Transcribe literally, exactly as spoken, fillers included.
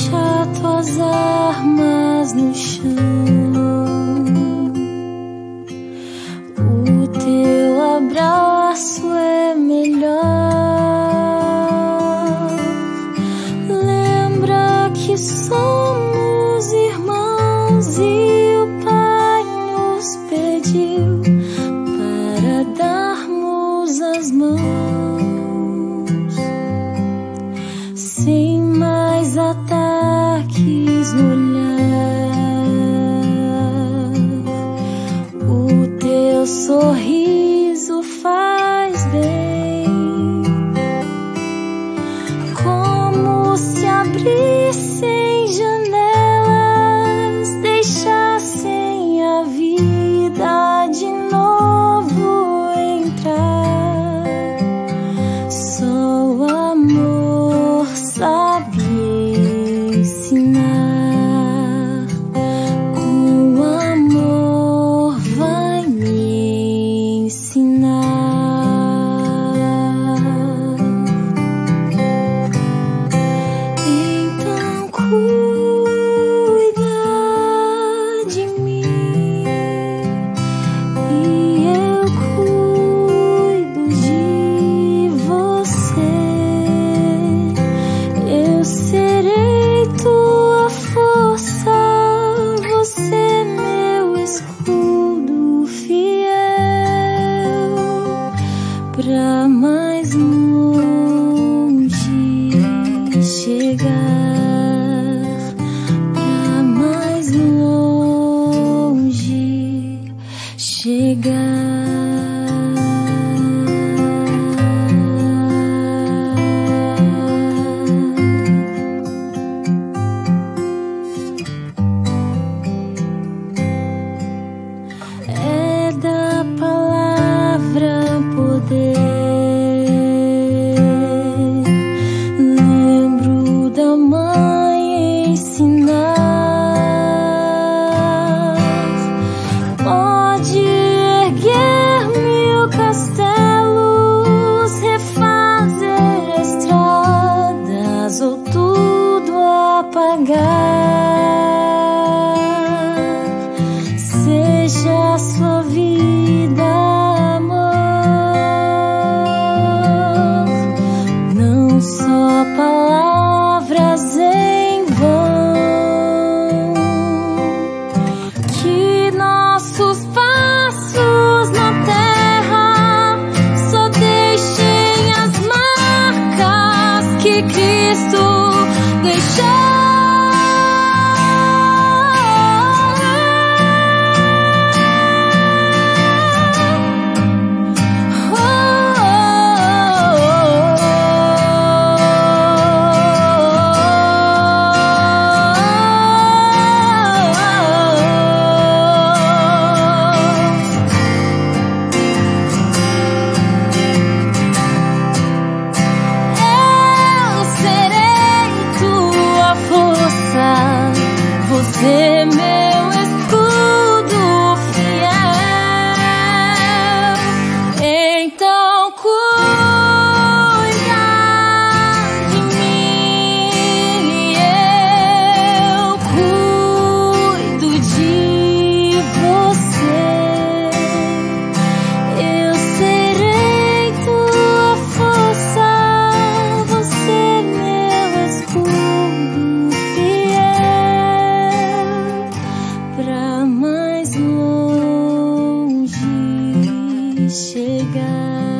deixa tuas armas no chão. O teu abraço é melhor. Lembra que somos irmãos e o Pai nos pediu para darmos as mãos. Sem mais ataques no olhar, o teu sorriso faz bem, como se abrissem janelas, deixassem a vida de novo entrar. Só o amor sabe ensinar, com o amor vai me ensinar. Então cuida de mim e eu cuido de você. Eu serei tua força, você meu escudo fiel, pra mais longe chegar, pra mais longe chegar. É da palavra poder. Lembro da mãe ensinar. Pode erguer mil castelos, refazer estradas ou tudo apagar. Seja a sua vida amor, não só palavras em vão. Que nossos passos na terra só deixem as marcas que Cristo deixou. Você meu escudo fiel, então cuida de mim e eu cuido de você. Eu serei tua força, você meu escudo fiel, pra mais longe chegar.